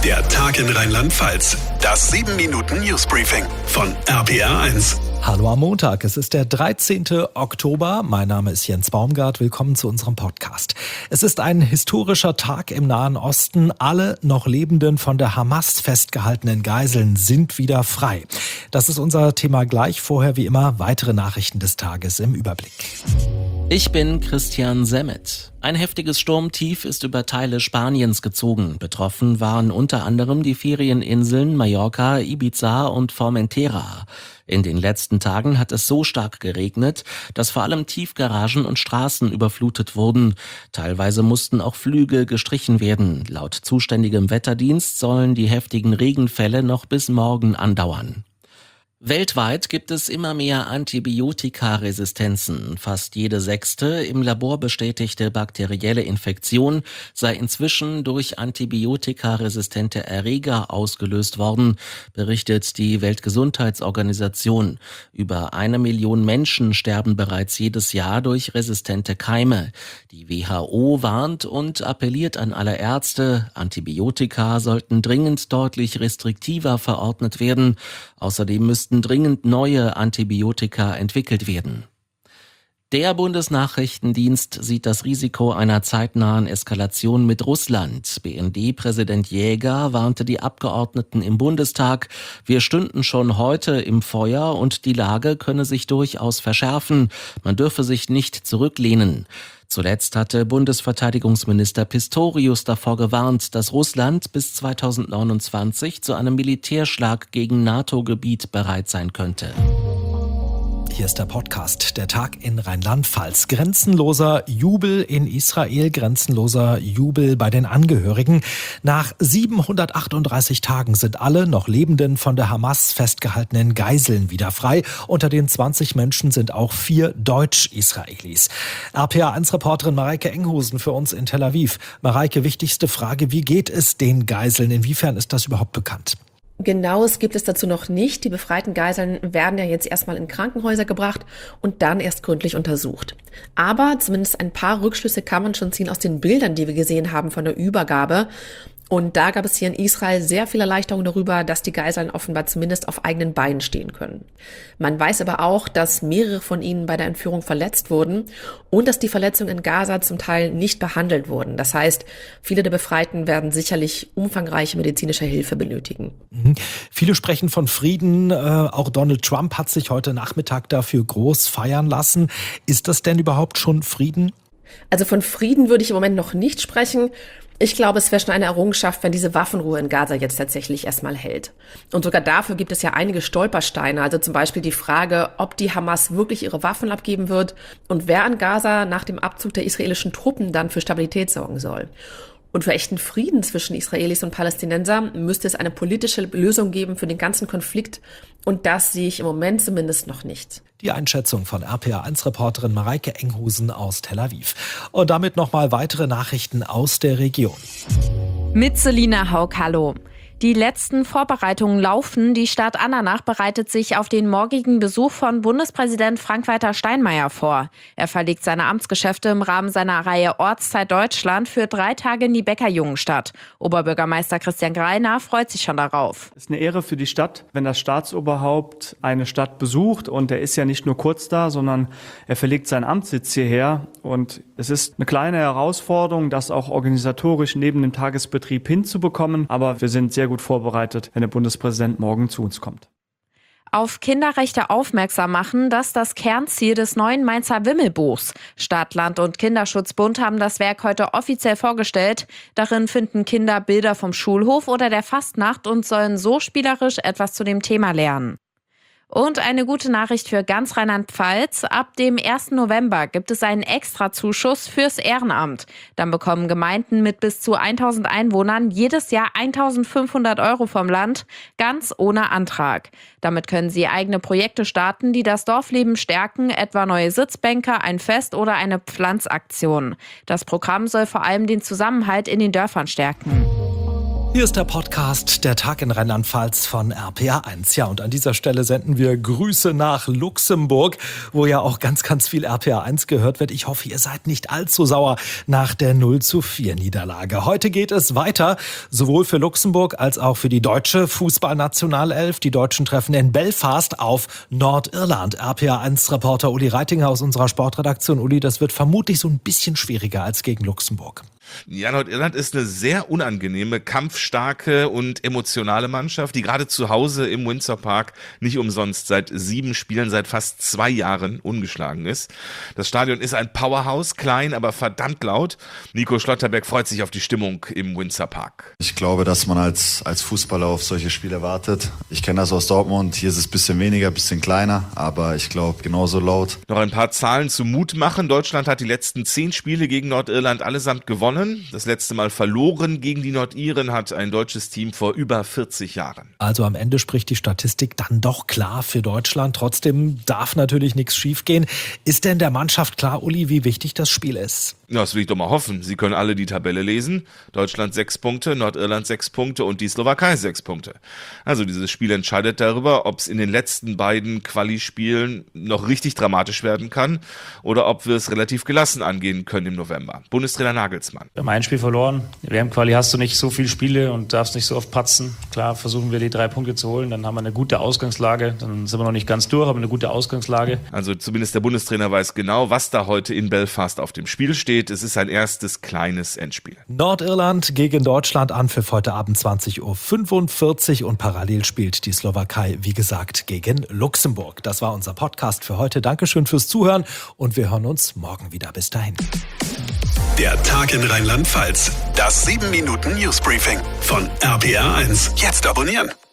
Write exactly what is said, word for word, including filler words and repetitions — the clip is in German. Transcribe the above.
Der Tag in Rheinland-Pfalz. Das sieben Minuten Newsbriefing von R P R eins. Hallo am Montag, es ist der dreizehnten Oktober. Mein Name ist Jens Baumgart. Willkommen zu unserem Podcast. Es ist ein historischer Tag im Nahen Osten. Alle noch lebenden, von der Hamas festgehaltenen Geiseln sind wieder frei. Das ist unser Thema gleich. Vorher wie immer weitere Nachrichten des Tages im Überblick. Ich bin Christian Semmet. Ein heftiges Sturmtief ist über Teile Spaniens gezogen. Betroffen waren unter anderem die Ferieninseln Mallorca, Ibiza und Formentera. In den letzten Tagen hat es so stark geregnet, dass vor allem Tiefgaragen und Straßen überflutet wurden. Teilweise mussten auch Flüge gestrichen werden. Laut zuständigem Wetterdienst sollen die heftigen Regenfälle noch bis morgen andauern. Weltweit gibt es immer mehr Antibiotikaresistenzen. Fast jede sechste im Labor bestätigte bakterielle Infektion sei inzwischen durch antibiotikaresistente Erreger ausgelöst worden, berichtet die Weltgesundheitsorganisation. Über eine Million Menschen sterben bereits jedes Jahr durch resistente Keime. Die W H O warnt und appelliert an alle Ärzte, Antibiotika sollten dringend deutlich restriktiver verordnet werden. Außerdem müssten dringend neue Antibiotika entwickelt werden. Der Bundesnachrichtendienst sieht das Risiko einer zeitnahen Eskalation mit Russland. B N D-Präsident Jäger warnte die Abgeordneten im Bundestag, wir stünden schon heute im Feuer und die Lage könne sich durchaus verschärfen. Man dürfe sich nicht zurücklehnen. Zuletzt hatte Bundesverteidigungsminister Pistorius davor gewarnt, dass Russland bis zweitausendneunundzwanzig zu einem Militärschlag gegen NATO-Gebiet bereit sein könnte. Hier ist der Podcast, der Tag in Rheinland-Pfalz. Grenzenloser Jubel in Israel, grenzenloser Jubel bei den Angehörigen. Nach siebenhundertachtunddreißig Tagen sind alle noch lebenden, von der Hamas festgehaltenen Geiseln wieder frei. Unter den zwanzig Menschen sind auch vier Deutsch-Israelis. R P R eins Reporterin Mareike Enghusen für uns in Tel Aviv. Mareike, wichtigste Frage, wie geht es den Geiseln? Inwiefern ist das überhaupt bekannt? Genaues gibt es dazu noch nicht. Die befreiten Geiseln werden ja jetzt erstmal in Krankenhäuser gebracht und dann erst gründlich untersucht. Aber zumindest ein paar Rückschlüsse kann man schon ziehen aus den Bildern, die wir gesehen haben von der Übergabe. Und da gab es hier in Israel sehr viel Erleichterung darüber, dass die Geiseln offenbar zumindest auf eigenen Beinen stehen können. Man weiß aber auch, dass mehrere von ihnen bei der Entführung verletzt wurden und dass die Verletzungen in Gaza zum Teil nicht behandelt wurden. Das heißt, viele der Befreiten werden sicherlich umfangreiche medizinische Hilfe benötigen. Mhm. Viele sprechen von Frieden. Äh, auch Donald Trump hat sich heute Nachmittag dafür groß feiern lassen. Ist das denn überhaupt schon Frieden? Also von Frieden würde ich im Moment noch nicht sprechen. Ich glaube, es wäre schon eine Errungenschaft, wenn diese Waffenruhe in Gaza jetzt tatsächlich erstmal hält. Und sogar dafür gibt es ja einige Stolpersteine, also zum Beispiel die Frage, ob die Hamas wirklich ihre Waffen abgeben wird und wer in Gaza nach dem Abzug der israelischen Truppen dann für Stabilität sorgen soll. Und für echten Frieden zwischen Israelis und Palästinensern müsste es eine politische Lösung geben für den ganzen Konflikt. Und das sehe ich im Moment zumindest noch nicht. Die Einschätzung von R P R eins Reporterin Mareike Enghusen aus Tel Aviv. Und damit nochmal weitere Nachrichten aus der Region. Mit Selina Haug, hallo. Die letzten Vorbereitungen laufen. Die Stadt Andernach bereitet sich auf den morgigen Besuch von Bundespräsident Frank-Walter Steinmeier vor. Er verlegt seine Amtsgeschäfte im Rahmen seiner Reihe Ortszeit Deutschland für drei Tage in die Bäckerjungenstadt. Oberbürgermeister Christian Greiner freut sich schon darauf. Es ist eine Ehre für die Stadt, wenn das Staatsoberhaupt eine Stadt besucht. Und er ist ja nicht nur kurz da, sondern er verlegt seinen Amtssitz hierher. Und es ist eine kleine Herausforderung, das auch organisatorisch neben dem Tagesbetrieb hinzubekommen. Aber wir sind sehr gut vorbereitet, wenn der Bundespräsident morgen zu uns kommt. Auf Kinderrechte aufmerksam machen, das ist das Kernziel des neuen Mainzer Wimmelbuchs. Stadt, Land und Kinderschutzbund haben das Werk heute offiziell vorgestellt. Darin finden Kinder Bilder vom Schulhof oder der Fastnacht und sollen so spielerisch etwas zu dem Thema lernen. Und eine gute Nachricht für ganz Rheinland-Pfalz. Ab dem ersten November gibt es einen Extrazuschuss fürs Ehrenamt. Dann bekommen Gemeinden mit bis zu tausend Einwohnern jedes Jahr eintausendfünfhundert Euro vom Land, ganz ohne Antrag. Damit können sie eigene Projekte starten, die das Dorfleben stärken, etwa neue Sitzbänke, ein Fest oder eine Pflanzaktion. Das Programm soll vor allem den Zusammenhalt in den Dörfern stärken. Hier ist der Podcast Der Tag in Rheinland-Pfalz von R P R eins. Ja, und an dieser Stelle senden wir Grüße nach Luxemburg, wo ja auch ganz, ganz viel R P R eins gehört wird. Ich hoffe, ihr seid nicht allzu sauer nach der null zu vier Niederlage. Heute geht es weiter, sowohl für Luxemburg als auch für die deutsche Fußballnationalelf. Die Deutschen treffen in Belfast auf Nordirland. R P R eins Reporter Uli Reitinger aus unserer Sportredaktion. Uli, das wird vermutlich so ein bisschen schwieriger als gegen Luxemburg. Ja, Nordirland ist eine sehr unangenehme, kampfstarke und emotionale Mannschaft, die gerade zu Hause im Windsor Park nicht umsonst seit sieben Spielen, seit fast zwei Jahren ungeschlagen ist. Das Stadion ist ein Powerhouse, klein, aber verdammt laut. Nico Schlotterbeck freut sich auf die Stimmung im Windsor Park. Ich glaube, dass man als, als Fußballer auf solche Spiele wartet. Ich kenne das aus Dortmund, hier ist es ein bisschen weniger, ein bisschen kleiner, aber ich glaube genauso laut. Noch ein paar Zahlen zum Mut machen. Deutschland hat die letzten zehn Spiele gegen Nordirland allesamt gewonnen. Das letzte Mal verloren gegen die Nordiren hat ein deutsches Team vor über vierzig Jahren. Also am Ende spricht die Statistik dann doch klar für Deutschland. Trotzdem darf natürlich nichts schiefgehen. Ist denn der Mannschaft klar, Uli, wie wichtig das Spiel ist? Ja, das will ich doch mal hoffen. Sie können alle die Tabelle lesen. Deutschland sechs Punkte, Nordirland sechs Punkte und die Slowakei sechs Punkte. Also dieses Spiel entscheidet darüber, ob es in den letzten beiden Quali-Spielen noch richtig dramatisch werden kann oder ob wir es relativ gelassen angehen können im November. Bundestrainer Nagelsmann. Wir haben ein Spiel verloren. In der W M-Quali hast du nicht so viele Spiele und darfst nicht so oft patzen. Klar, versuchen wir die drei Punkte zu holen, dann haben wir eine gute Ausgangslage. Dann sind wir noch nicht ganz durch, aber eine gute Ausgangslage. Also zumindest der Bundestrainer weiß genau, was da heute in Belfast auf dem Spiel steht. Es ist ein erstes kleines Endspiel. Nordirland gegen Deutschland, Anpfiff heute Abend zwanzig Uhr fünfundvierzig und parallel spielt die Slowakei, wie gesagt, gegen Luxemburg. Das war unser Podcast für heute. Dankeschön fürs Zuhören und wir hören uns morgen wieder. Bis dahin. Der Tag in Rheinland-Pfalz. Das sieben Minuten Newsbriefing von R P R eins. Jetzt abonnieren.